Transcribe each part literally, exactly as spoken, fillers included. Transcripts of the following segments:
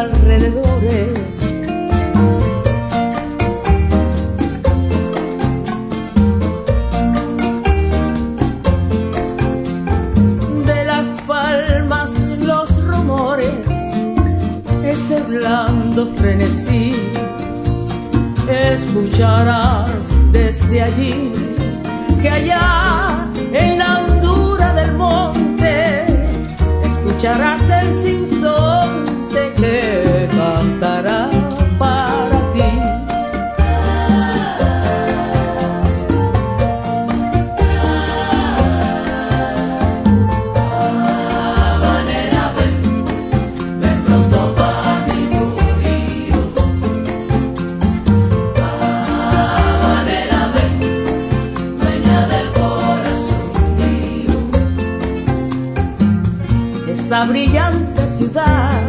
alrededores. De las palmas los rumores, ese blando frenesí, escucharás desde allí que allá en la hondura del monte escucharás el sinsonte que cantará para ti. Habanera, ven, ven pronto pa' mi Trujillo. Habanera, ven, dueña del corazón mío. Esa brillante ciudad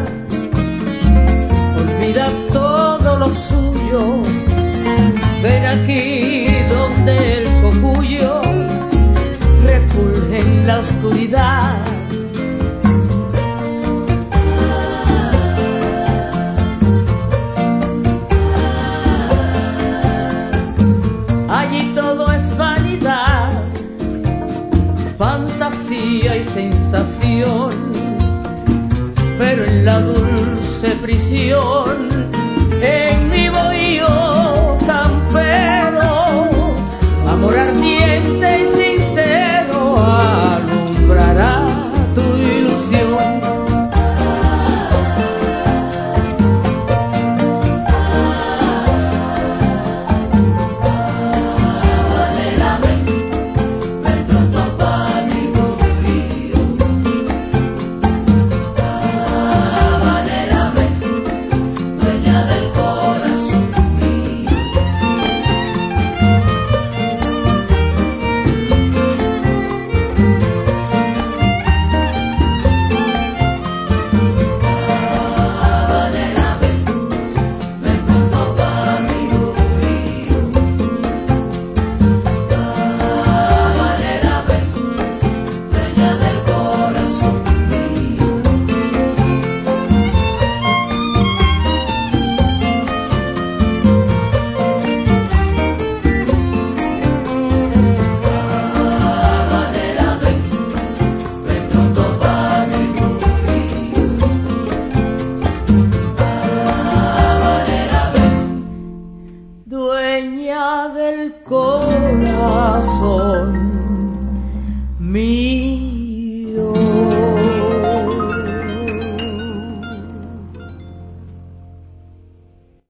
olvida todo lo suyo. Ven aquí donde el cogullo refulge en la oscuridad. Allí todo es vanidad, fantasía y sensación, pero en la dulce prisión, en mi bohío campero, amor ardiente y sincero alumbrará tu ilusión. Habanera, ven, ven pronto pa' mi Trujillo. Habanera, ven, dueña del corazón mío. Habanera, ven, ven pronto pa' mi Trujillo. Habanera, ven, dueña del corazón mío. Habanera, ven, ven pronto pa' mi Trujillo. Habanera, ven. Dueña del corazón mío.